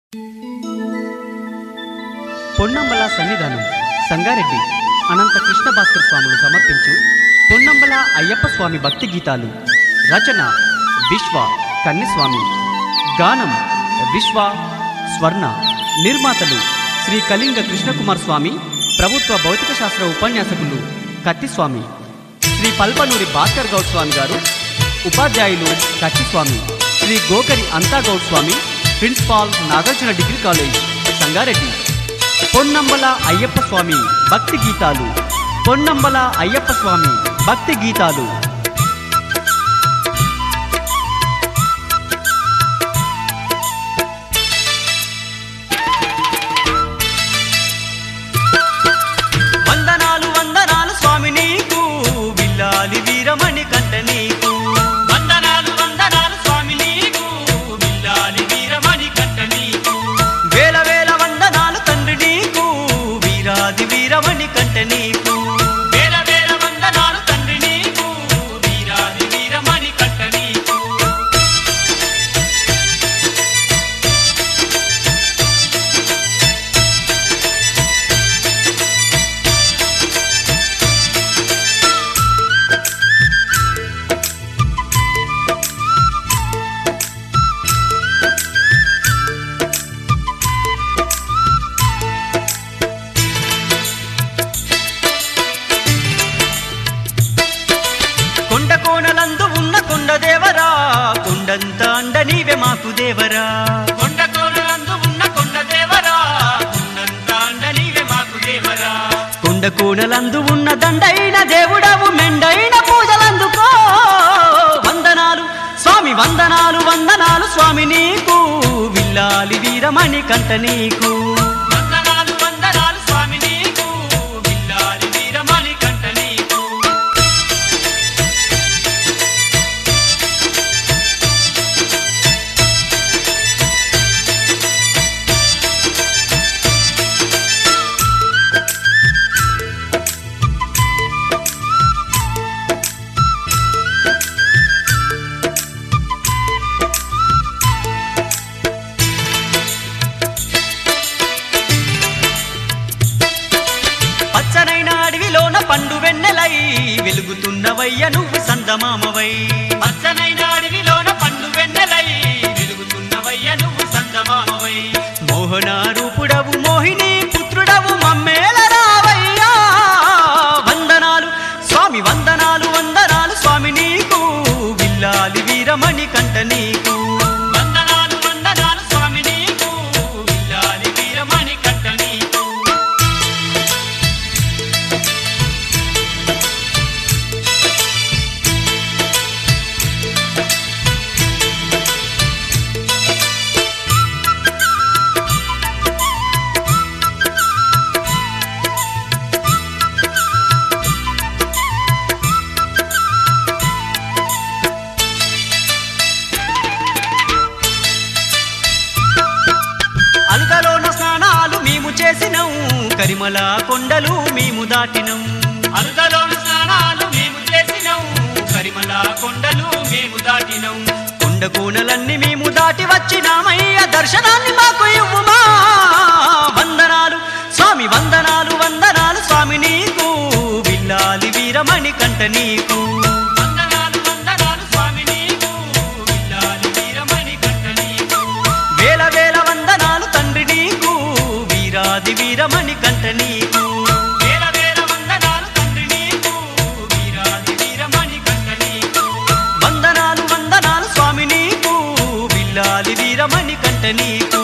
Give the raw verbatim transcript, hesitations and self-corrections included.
పొన్నంబల సన్నిధానం సంగారెడ్డి అనంత కృష్ణ భాస్కర్ స్వాములు సమర్పించు పొన్నంబల అయ్యప్ప స్వామి భక్తి గీతాలు. రచన విశ్వ కన్నిస్వామి. గానం విశ్వ స్వర్ణ. నిర్మాతలు శ్రీ కళింగ కృష్ణకుమార్ స్వామి, ప్రభుత్వ భౌతిక శాస్త్ర ఉపన్యాసకులు కత్తిస్వామి. శ్రీ పల్పనూరి భాస్కర్ గౌడ్ స్వామి గారు ఉపాధ్యాయులు కత్తిస్వామి. శ్రీ గోకరి అంతా Goud Swami, principal Nagarjuna degree college Sangareddy. Ponnambala Ayyappa Swami భక్తి గీతాలు. పొన్నంబల అయ్యప్ప స్వామి భక్తి గీతాలు. వందనాలు వందనాలు స్వామి నీకు, విల్లాలి వీరమణి కంట నీకు. వందనాలు వందనాలు స్వామి నీకు, విల్లాలి వీరమణి కంట నీకు. వేల వేల వందనాలు తండ్రి నీకు, వీరాది వీరమణి కంట నీకు. వేల వేల వందనాలు తండ్రి నీకు, వీరాది వీరమణి కంట నీకు. కొండ కోనలందు ఉన్న కొండ దేవరా, కొండంత అండ నీవే మాకు దేవరా. కొండ కోనలందు ఉన్న కొండ దేవరా, కొండంత అండ నీవే మాకు దేవరా. కొండ కోనలందు ఉన్న దండైన దేవుడవు, మెండైన పూజలందుకో. వందనాలు స్వామి వందనాలు వందనాలు స్వామి నీకు, విల్లాలి వీరమణి కంట నీకు. వందనాలు వందనాలు స్వామి నీకు, విల్లాలి వీరమణి కంట నీకు. పచ్చనైన అడవిలోన పండు వెన్నెలై, వెలుగుతున్నవయ్య నువ్వు సందమామవై. పచ్చనైన అడవిలోన పండు వెన్నెలై, వెలుగుతున్నవయ్య నువ్వు సందమామవై. మోహన రూపుడవు, మోహిని పుత్రుడవు, మమ్మేల రావయ్యా. వందనాలు స్వామి వందనాలు వందనాలు స్వామి నీకు, విల్లాలి వీరమణి కంట నీకు. వందనాలు వందనాలు స్వామి నీకు, విల్లాలి వీరమణి కంట నీకు. అలుగలోన స్నానాలు మేము చేసినం, కరిమల కొండలు మేము దాటినం. అలుగలోన స్నానాలు మేము చేసినం, కరిమల కొండలు మేము దాటినం. కొండ కోనలన్నీ మేము దాటి వచ్చినామయ్య, దర్శనాన్ని మాకు ఇవ్వుమా. వందనాలు స్వామి వందనాలు వందనాలు స్వామి నీకు, విల్లాలి వీరమణి కంట నీకు. వందనాలు వందనాలు స్వామి నీకు, విల్లాలి వీరమణి కంట నీకు. వేల వేల వందనాలు తండ్రి నీకు, వీరాది వీరమణి కంట నీకు. వేల వేల వందనాలు తండ్రి నీకు, వీరాది వీరమణి కంట నీకు. వందనాలు వందనాలు స్వామి నీకు, విల్లాలి వీరమణి కంట నీకు.